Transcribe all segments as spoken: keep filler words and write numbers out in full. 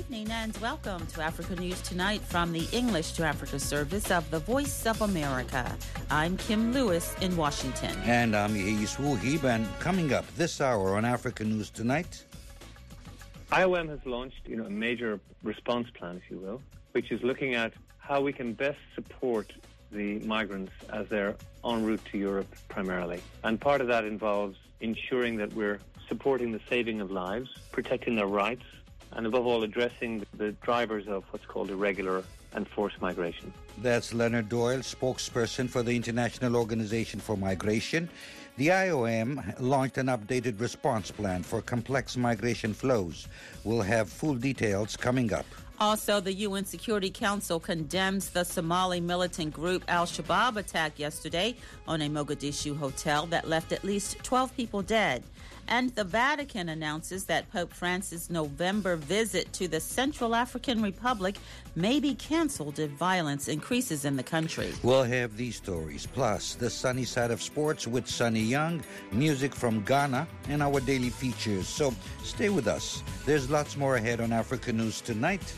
evening and welcome to Africa News Tonight from the English to Africa service of the Voice of America. I'm Kim Lewis in Washington. And I'm Yehis Wuhib, and coming up this hour on Africa News Tonight. I O M has launched, you know, a major response plan, if you will, which is looking at how we can best support the migrants as they're en route to Europe primarily. And part of that involves ensuring that we're supporting the saving of lives, protecting their rights, and above all, addressing the drivers of what's called irregular and forced migration. That's Leonard Doyle, spokesperson for the International Organization for Migration. The I O M launched an updated response plan for complex migration flows. We'll have full details coming up. Also, the U N Security Council condemns the Somali militant group Al-Shabaab attack yesterday on a Mogadishu hotel that left at least twelve people dead. And the Vatican announces that Pope Francis' November visit to the Central African Republic may be canceled if violence increases in the country. We'll have these stories, plus the sunny side of sports with Sunny Young, music from Ghana, and our daily features. So stay with us. There's lots more ahead on Africa News Tonight.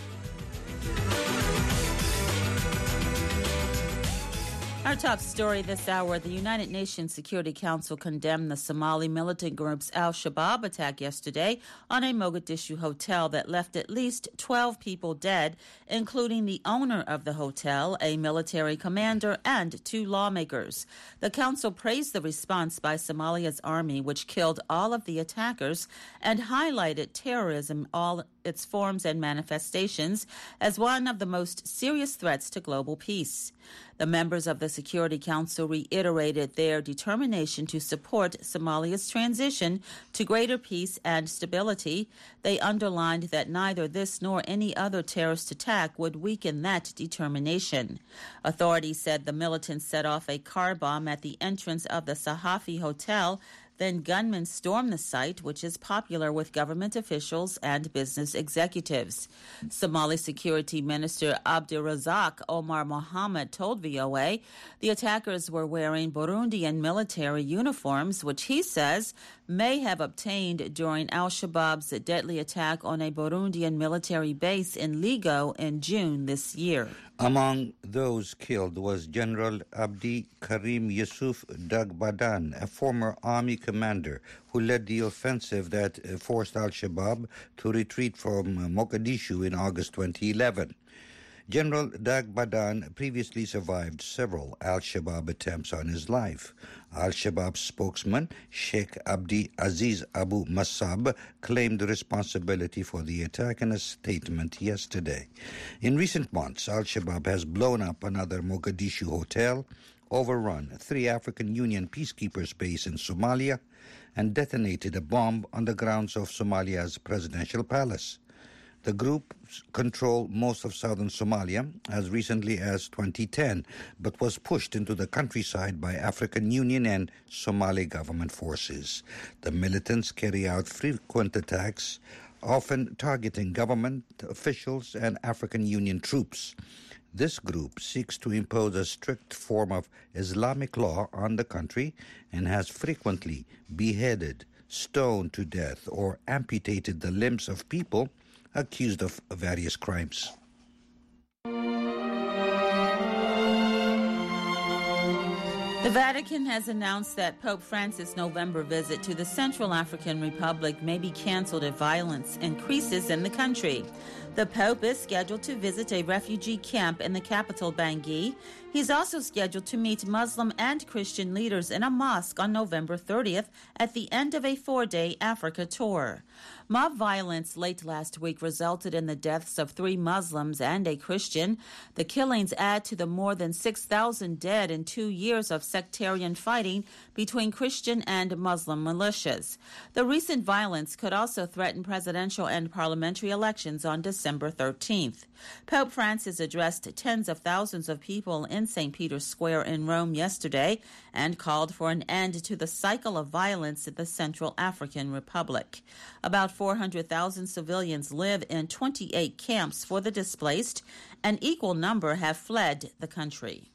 Our top story this hour, the United Nations Security Council condemned the Somali militant group's Al-Shabaab attack yesterday on a Mogadishu hotel that left at least twelve people dead, including the owner of the hotel, a military commander, and two lawmakers. The council praised the response by Somalia's army, which killed all of the attackers, and highlighted terrorism, all its forms and manifestations, as one of the most serious threats to global peace. The members of the Security Council reiterated their determination to support Somalia's transition to greater peace and stability. They underlined that neither this nor any other terrorist attack would weaken that determination. Authorities said the militants set off a car bomb at the entrance of the Sahafi Hotel. Then gunmen stormed the site, which is popular with government officials and business executives. Somali Security Minister Abdirazak Omar Mohammed told V O A the attackers were wearing Burundian military uniforms, which he says may have obtained during Al-Shabaab's deadly attack on a Burundian military base in Ligo in June this year. Among those killed was General Abdi Karim Yusuf Dagbadan, a former army commander who led the offensive that forced Al-Shabaab to retreat from Mogadishu in August twenty eleven. General Dagbadan previously survived several Al-Shabaab attempts on his life. Al-Shabaab spokesman Sheikh Abdi Aziz Abu Massab claimed responsibility for the attack in a statement yesterday. In recent months, Al-Shabaab has blown up another Mogadishu hotel, overrun three African Union peacekeepers base in Somalia, and detonated a bomb on the grounds of Somalia's presidential palace. The group controlled most of southern Somalia as recently as twenty ten, but was pushed into the countryside by African Union and Somali government forces. The militants carry out frequent attacks, often targeting government officials and African Union troops. This group seeks to impose a strict form of Islamic law on the country and has frequently beheaded, stoned to death, or amputated the limbs of people accused of various crimes. The Vatican has announced that Pope Francis' November visit to the Central African Republic may be canceled if violence increases in the country. The Pope is scheduled to visit a refugee camp in the capital, Bangui. He's also scheduled to meet Muslim and Christian leaders in a mosque on November thirtieth at the end of a four-day Africa tour. Mob violence late last week resulted in the deaths of three Muslims and a Christian. The killings add to the more than six thousand dead in two years of sectarian fighting between Christian and Muslim militias. The recent violence could also threaten presidential and parliamentary elections on December thirteenth. Pope Francis addressed tens of thousands of people in Saint Peter's Square in Rome yesterday and called for an end to the cycle of violence in the Central African Republic. About four hundred thousand civilians live in twenty-eight camps for the displaced. An equal number have fled the country.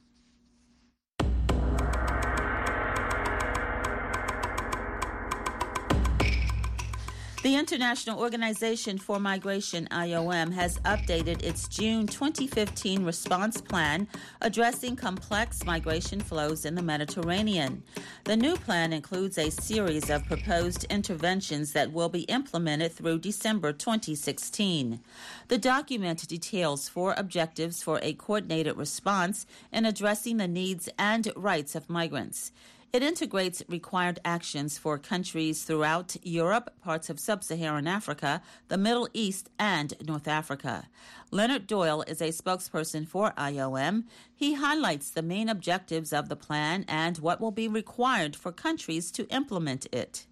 The International Organization for Migration, I O M, has updated its June twenty fifteen response plan addressing complex migration flows in the Mediterranean. The new plan includes a series of proposed interventions that will be implemented through December twenty sixteen. The document details four objectives for a coordinated response in addressing the needs and rights of migrants. It integrates required actions for countries throughout Europe, parts of sub-Saharan Africa, the Middle East, and North Africa. Leonard Doyle is a spokesperson for I O M. He highlights the main objectives of the plan and what will be required for countries to implement it.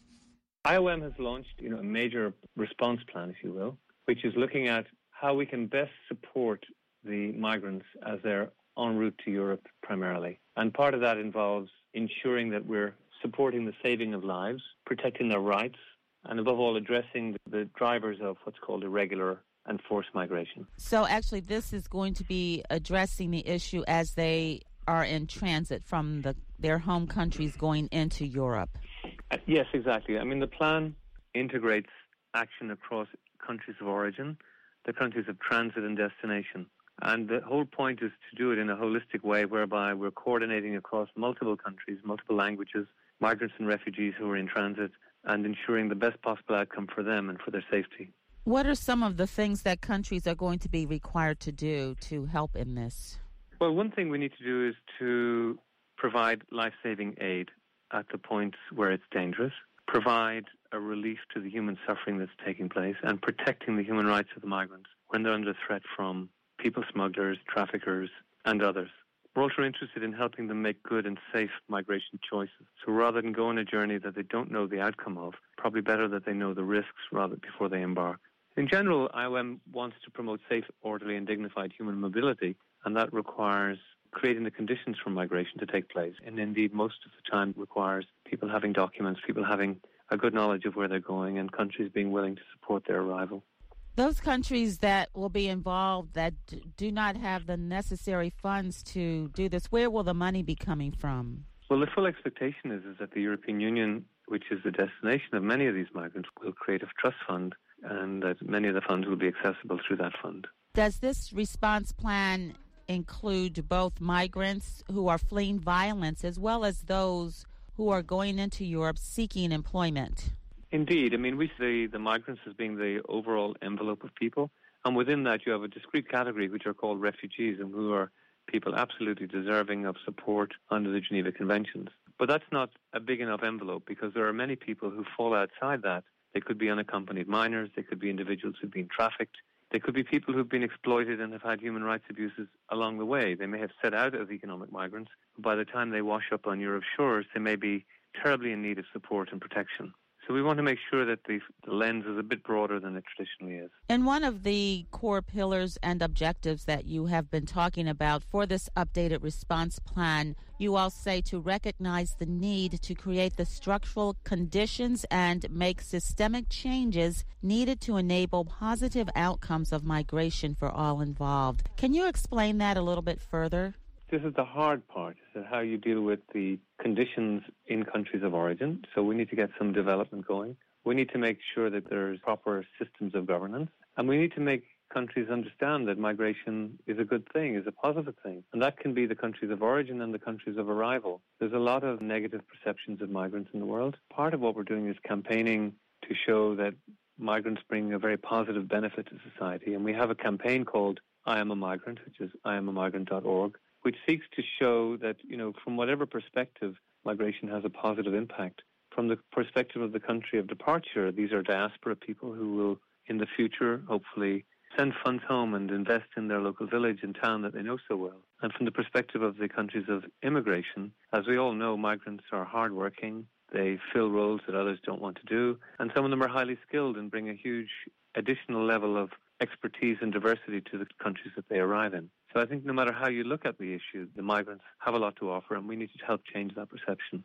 I O M has launched, you know, a major response plan, if you will, which is looking at how we can best support the migrants as they're en route to Europe primarily. And part of that involves ensuring that we're supporting the saving of lives, protecting their rights, and above all, addressing the drivers of what's called irregular and forced migration. So actually, this is going to be addressing the issue as they are in transit from the, their home countries going into Europe. Uh, yes, exactly. I mean, the plan integrates action across countries of origin, the countries of transit and destination. And the whole point is to do it in a holistic way whereby we're coordinating across multiple countries, multiple languages, migrants and refugees who are in transit, and ensuring the best possible outcome for them and for their safety. What are some of the things that countries are going to be required to do to help in this? Well, one thing we need to do is to provide life-saving aid at the points where it's dangerous, provide a relief to the human suffering that's taking place, and protecting the human rights of the migrants when they're under threat from people smugglers, traffickers, and others. We're also interested in helping them make good and safe migration choices. So rather than go on a journey that they don't know the outcome of, probably better that they know the risks rather before they embark. In general, I O M wants to promote safe, orderly, and dignified human mobility, and that requires creating the conditions for migration to take place. And indeed, most of the time requires people having documents, people having a good knowledge of where they're going, and countries being willing to support their arrival. Those countries that will be involved that do not have the necessary funds to do this, where will the money be coming from? Well, the full expectation is, is that the European Union, which is the destination of many of these migrants, will create a trust fund, and that many of the funds will be accessible through that fund. Does this response plan include both migrants who are fleeing violence as well as those who are going into Europe seeking employment? Indeed. I mean, we see the migrants as being the overall envelope of people. And within that, you have a discrete category, which are called refugees, and who are people absolutely deserving of support under the Geneva Conventions. But that's not a big enough envelope, because there are many people who fall outside that. They could be unaccompanied minors. They could be individuals who've been trafficked. They could be people who've been exploited and have had human rights abuses along the way. They may have set out as economic migrants. But by the time they wash up on Europe's shores, they may be terribly in need of support and protection. So we want to make sure that the, the lens is a bit broader than it traditionally is. And one of the core pillars and objectives that you have been talking about for this updated response plan, you all say to recognize the need to create the structural conditions and make systemic changes needed to enable positive outcomes of migration for all involved. Can you explain that a little bit further? This is the hard part, is how you deal with the conditions in countries of origin. So we need to get some development going. We need to make sure that there's proper systems of governance. And we need to make countries understand that migration is a good thing, is a positive thing. And that can be the countries of origin and the countries of arrival. There's a lot of negative perceptions of migrants in the world. Part of what we're doing is campaigning to show that migrants bring a very positive benefit to society. And we have a campaign called I Am a Migrant, which is I am a migrant dot org, which seeks to show that, you know, from whatever perspective, migration has a positive impact. From the perspective of the country of departure, these are diaspora people who will, in the future, hopefully send funds home and invest in their local village and town that they know so well. And from the perspective of the countries of immigration, as we all know, migrants are hardworking. They fill roles that others don't want to do. And some of them are highly skilled and bring a huge additional level of expertise and diversity to the countries that they arrive in. So I think no matter how you look at the issue, the migrants have a lot to offer, and we need to help change that perception.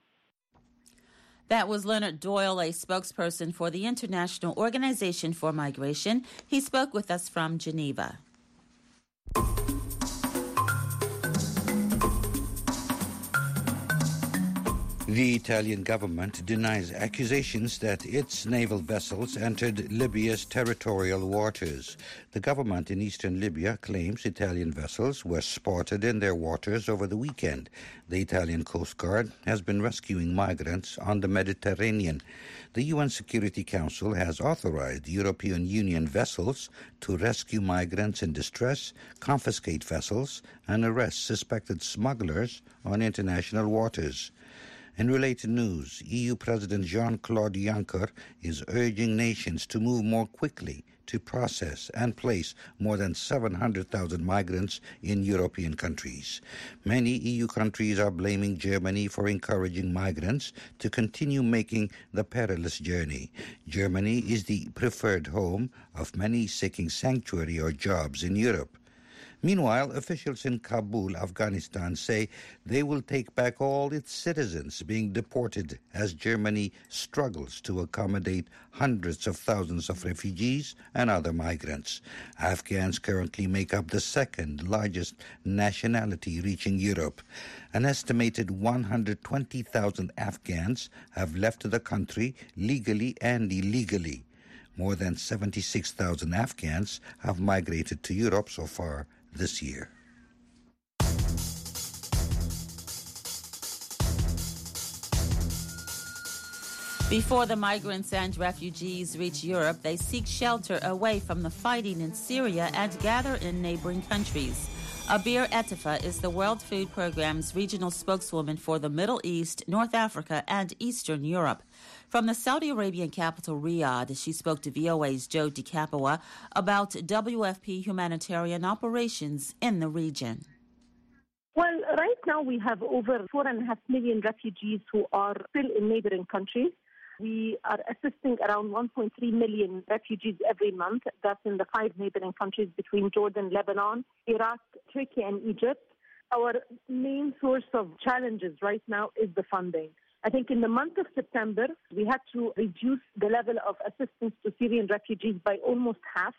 That was Leonard Doyle, a spokesperson for the International Organization for Migration. He spoke with us from Geneva. The Italian government denies accusations that its naval vessels entered Libya's territorial waters. The government in eastern Libya claims Italian vessels were spotted in their waters over the weekend. The Italian Coast Guard has been rescuing migrants on the Mediterranean. The U N Security Council has authorized European Union vessels to rescue migrants in distress, confiscate vessels, and arrest suspected smugglers on international waters. In related news, E U President Jean-Claude Juncker is urging nations to move more quickly to process and place more than seven hundred thousand migrants in European countries. Many E U countries are blaming Germany for encouraging migrants to continue making the perilous journey. Germany is the preferred home of many seeking sanctuary or jobs in Europe. Meanwhile, officials in Kabul, Afghanistan, say they will take back all its citizens being deported as Germany struggles to accommodate hundreds of thousands of refugees and other migrants. Afghans currently make up the second largest nationality reaching Europe. An estimated one hundred twenty thousand Afghans have left the country legally and illegally. More than seventy-six thousand Afghans have migrated to Europe so far this year. Before the migrants and refugees reach Europe, they seek shelter away from the fighting in Syria and gather in neighboring countries. Abir Etifa is the World Food Programme's regional spokeswoman for the Middle East, North Africa, and Eastern Europe. From the Saudi Arabian capital, Riyadh, she spoke to V O A's Joe DeCapua about W F P humanitarian operations in the region. Well, right now we have over four and a half million refugees who are still in neighboring countries. We are assisting around one point three million refugees every month. That's in the five neighboring countries between Jordan, Lebanon, Iraq, Turkey, and Egypt. Our main source of challenges right now is the funding. I think in the month of September, we had to reduce the level of assistance to Syrian refugees by almost half,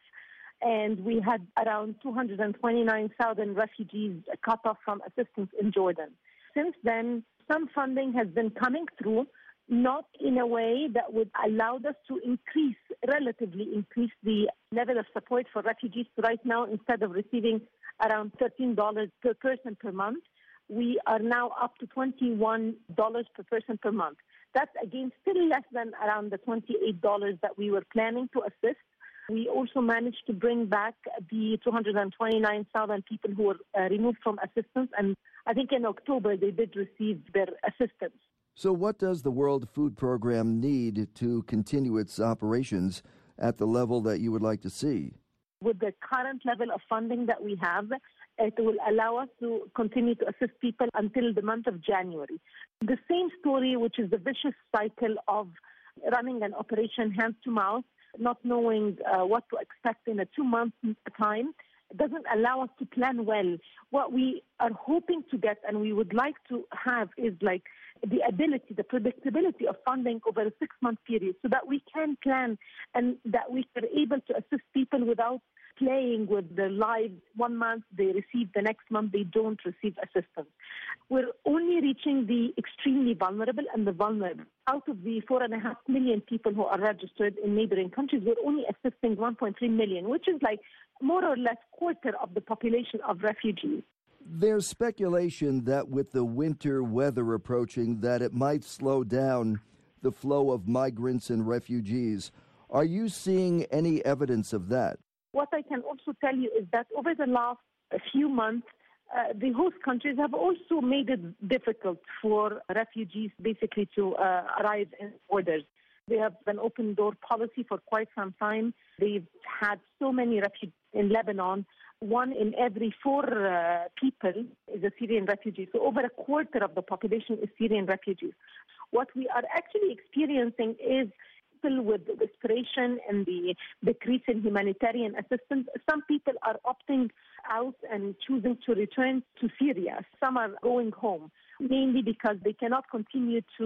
and we had around two hundred twenty-nine thousand refugees cut off from assistance in Jordan. Since then, some funding has been coming through, not in a way that would allow us to increase, relatively increase the level of support for refugees. Right now, instead of receiving around thirteen dollars per person per month, we are now up to twenty-one dollars per person per month. That's, again, still less than around the twenty-eight dollars that we were planning to assist. We also managed to bring back the two hundred twenty-nine thousand people who were uh, removed from assistance, and I think in October they did receive their assistance. So what does the World Food Program need to continue its operations at the level that you would like to see? With the current level of funding that we have, it will allow us to continue to assist people until the month of January. The same story, which is the vicious cycle of running an operation hand to mouth, not knowing uh, what to expect in a two-month time, doesn't allow us to plan well. What we are hoping to get and we would like to have is like the ability, the predictability of funding over a six-month period so that we can plan and that we are able to assist people without playing with their lives. One month they receive, the next month they don't receive assistance. We're only reaching the extremely vulnerable and the vulnerable. Out of the four and a half million people who are registered in neighboring countries, we're only assisting one point three million, which is like more or less quarter of the population of refugees. There's speculation that with the winter weather approaching, that it might slow down the flow of migrants and refugees. Are you seeing any evidence of that? What I can also tell you is that over the last few months, uh, the host countries have also made it difficult for refugees basically to uh, arrive in borders. They have an open door policy for quite some time. They've had so many refugees in Lebanon. One in every four uh, people is a Syrian refugee. So over a quarter of the population is Syrian refugees. What we are actually experiencing is people with desperation and the decrease in humanitarian assistance. Some people are opting out and choosing to return to Syria. Some are going home, mainly because they cannot continue to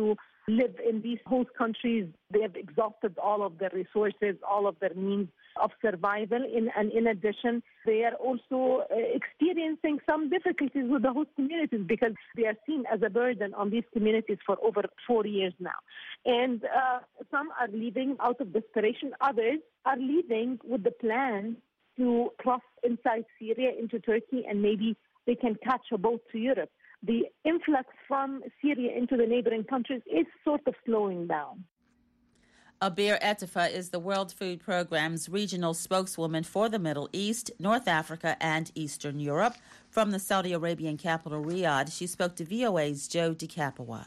live in these host countries. They have exhausted all of their resources, all of their means of survival. In, and in addition, they are also uh, experiencing some difficulties with the host communities because they are seen as a burden on these communities for over four years now. And uh, some are leaving out of desperation. Others are leaving with the plan to cross inside Syria into Turkey, and maybe they can catch a boat to Europe. The influx from Syria into the neighboring countries is sort of slowing down. Abir Etifa is the World Food Programme's regional spokeswoman for the Middle East, North Africa, and Eastern Europe. From the Saudi Arabian capital, Riyadh, she spoke to V O A's Joe DeCapua.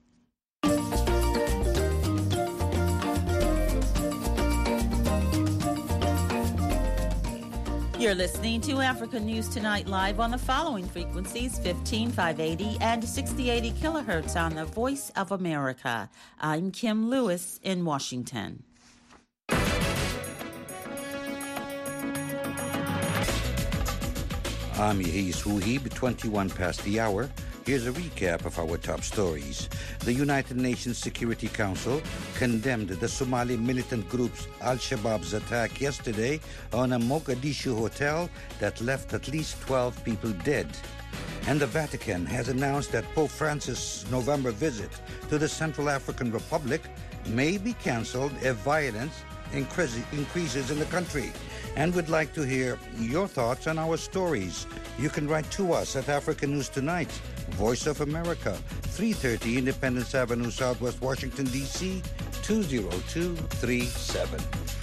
You're listening to Africa News Tonight live on the following frequencies: fifteen five eighty and sixty eighty kilohertz on the Voice of America. I'm Kim Lewis in Washington. I'm Yehis Wuhib, twenty-one past the hour. Here's a recap of our top stories. The United Nations Security Council condemned the Somali militant group's Al-Shabaab's attack yesterday on a Mogadishu hotel that left at least twelve people dead. And the Vatican has announced that Pope Francis' November visit to the Central African Republic may be cancelled if violence increases in the country. And we'd like to hear your thoughts on our stories. You can write to us at Africa News Tonight, Voice of America, three thirty Independence Avenue, Southwest Washington, D C, two zero two three seven.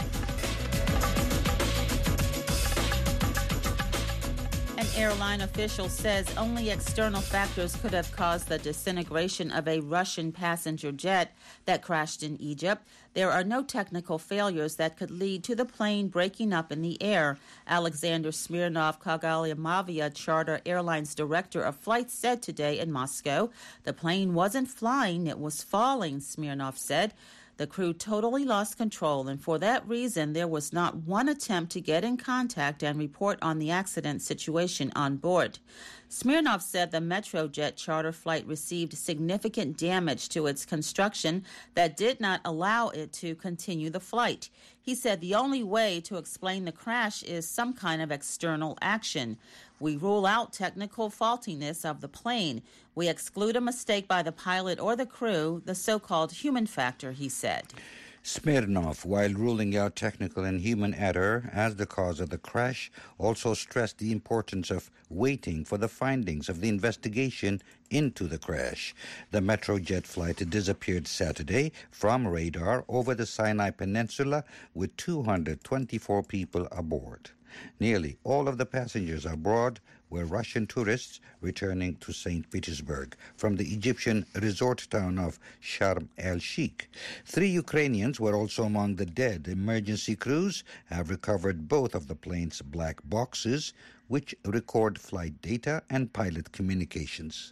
An airline official says only external factors could have caused the disintegration of a Russian passenger jet that crashed in Egypt. There are no technical failures that could lead to the plane breaking up in the air. Alexander Smirnov, Kogalyamavia Charter Airlines Director of Flights, said today in Moscow. The plane wasn't flying, it was falling, Smirnov said. The crew totally lost control, and for that reason, there was not one attempt to get in contact and report on the accident situation on board. Smirnov said the Metrojet charter flight received significant damage to its construction that did not allow it to continue the flight. He said the only way to explain the crash is some kind of external action. We rule out technical faultiness of the plane. We exclude a mistake by the pilot or the crew, the so-called human factor, he said. Smirnov, while ruling out technical and human error as the cause of the crash, also stressed the importance of waiting for the findings of the investigation into the crash. The Metrojet flight disappeared Saturday from radar over the Sinai Peninsula with two hundred twenty-four people aboard. Nearly all of the passengers aboard were Russian tourists returning to Saint Petersburg from the Egyptian resort town of Sharm el-Sheikh. Three Ukrainians were also among the dead. Emergency crews have recovered both of the plane's black boxes, which record flight data and pilot communications.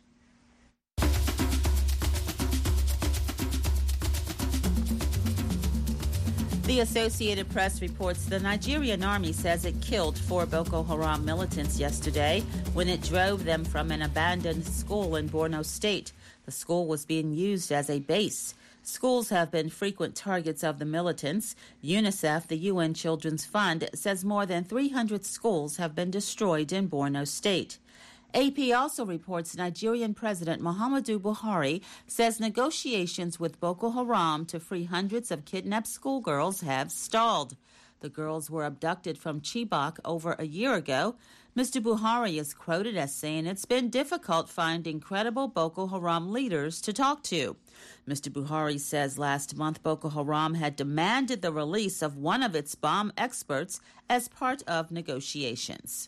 The Associated Press reports the Nigerian army says it killed four Boko Haram militants yesterday when it drove them from an abandoned school in Borno State. The school was being used as a base. Schools have been frequent targets of the militants. UNICEF, the U N Children's Fund, says more than three hundred schools have been destroyed in Borno State. A P also reports Nigerian President Muhammadu Buhari says negotiations with Boko Haram to free hundreds of kidnapped schoolgirls have stalled. The girls were abducted from Chibok over a year ago. Mister Buhari is quoted as saying it's been difficult finding credible Boko Haram leaders to talk to. Mister Buhari says last month Boko Haram had demanded the release of one of its bomb experts as part of negotiations.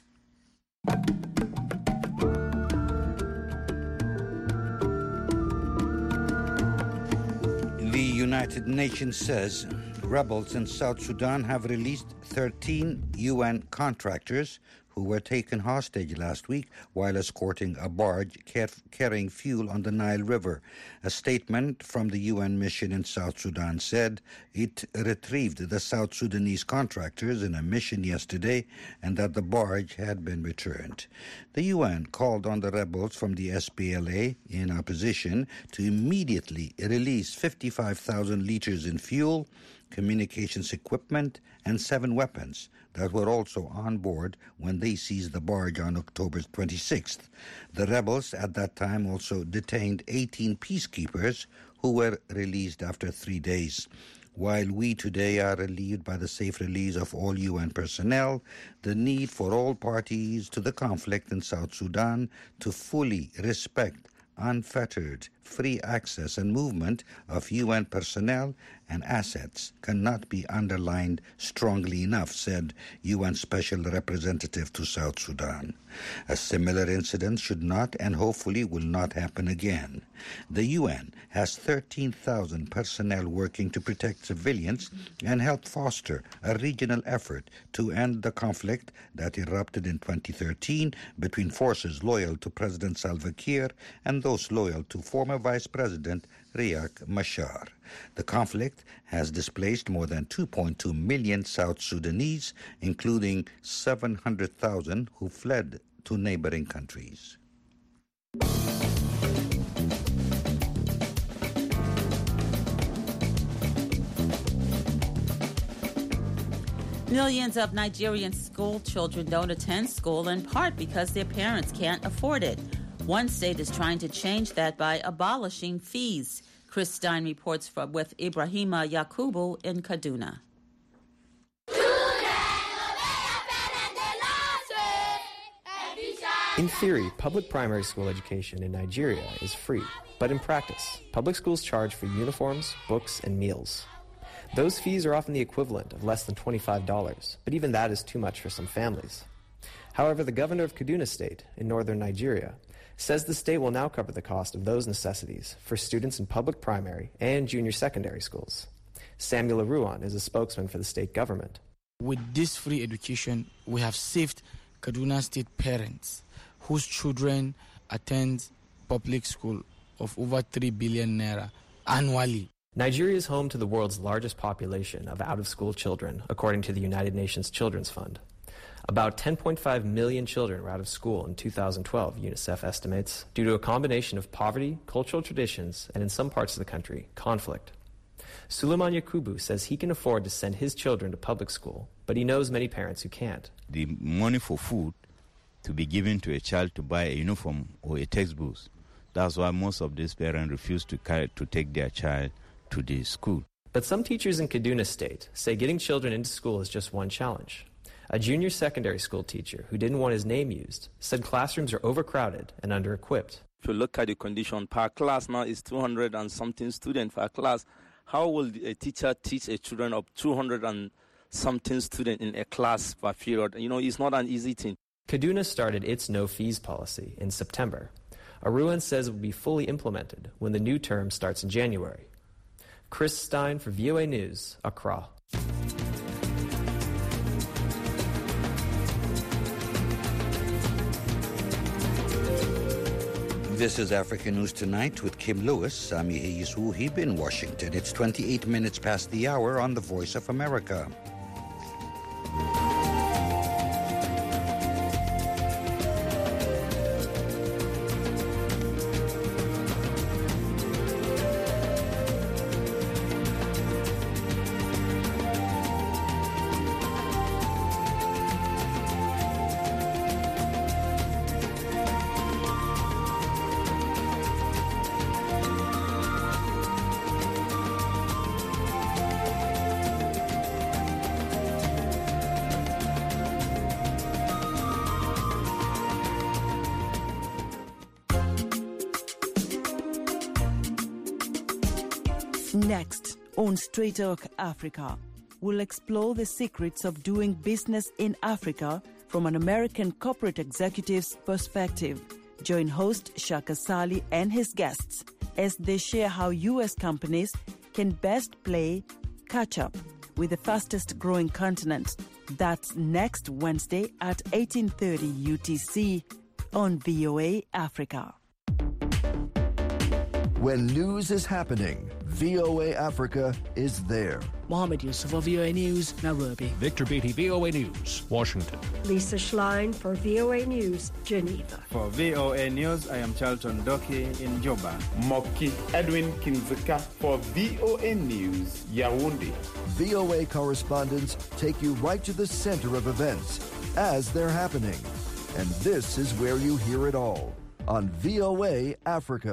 The United Nations says rebels in South Sudan have released thirteen U N contractors who were taken hostage last week while escorting a barge car- carrying fuel on the Nile River. A statement from the U N mission in South Sudan said it retrieved the South Sudanese contractors in a mission yesterday and that the barge had been returned. The U N called on the rebels from the S P L A in opposition to immediately release fifty-five thousand liters in fuel, communications equipment, and seven weapons that were also on board when they seized the barge on October twenty-sixth. The rebels at that time also detained eighteen peacekeepers who were released after three days. While we today are relieved by the safe release of all U N personnel, the need for all parties to the conflict in South Sudan to fully respect unfettered, free access and movement of U N personnel and assets cannot be underlined strongly enough, said U N Special Representative to South Sudan. A similar incident should not and hopefully will not happen again. The U N has thirteen thousand personnel working to protect civilians and help foster a regional effort to end the conflict that erupted in twenty thirteen between forces loyal to President Salva Kiir and those loyal to former Vice President Riek Machar. The conflict has displaced more than two point two million South Sudanese, including seven hundred thousand who fled to neighboring countries. Millions of Nigerian school children don't attend school in part because their parents can't afford it. One state is trying to change that by abolishing fees. Chris Stein reports from, with Ibrahima Yakubu in Kaduna. In theory, public primary school education in Nigeria is free, but in practice, public schools charge for uniforms, books, and meals. Those fees are often the equivalent of less than twenty-five dollars, but even that is too much for some families. However, the governor of Kaduna State in northern Nigeria says the state will now cover the cost of those necessities for students in public primary and junior secondary schools. Samuel Aruan is a spokesman for the state government. With this free education, we have saved Kaduna State parents whose children attend public school of over three billion naira annually. Nigeria is home to the world's largest population of out-of-school children, according to the United Nations Children's Fund. About ten point five million children were out of school in two thousand twelve, UNICEF estimates, due to a combination of poverty, cultural traditions, and in some parts of the country, conflict. Suleiman Yakubu says he can afford to send his children to public school, but he knows many parents who can't. The money for food to be given to a child to buy a uniform or a textbook, that's why most of these parents refuse to carry, to take their child to the school. But some teachers in Kaduna State say getting children into school is just one challenge. A junior secondary school teacher who didn't want his name used said classrooms are overcrowded and under-equipped. If you look at the condition per class now is two hundred and something students per class. How will a teacher teach a children of two hundred and something students in a class per period? You know, it's not an easy thing. Kaduna started its no-fees policy in September. Aruan says it will be fully implemented when the new term starts in January. Chris Stein for V O A News, Accra. This is Africa News Tonight with Kim Lewis. I'm Yehia Suhib in Washington. It's twenty-eight minutes past the hour on the Voice of America. Next, on Straight Talk Africa, we'll explore the secrets of doing business in Africa from an American corporate executive's perspective. Join host Shaka Sali and his guests as they share how U S companies can best play catch-up with the fastest-growing continent That's next Wednesday at eighteen thirty U T C on V O A Africa. When news is happening, V O A Africa is there. Mohammed Yusuf for V O A News, Nairobi. Victor Beatty, V O A News, Washington. Lisa Schlein for V O A News, Geneva. For V O A News, I am Charlton Doki in Juba. Moki Edwin Kinzika for V O A News, Yaoundé. V O A correspondents take you right to the center of events as they're happening. And this is where you hear it all on V O A Africa.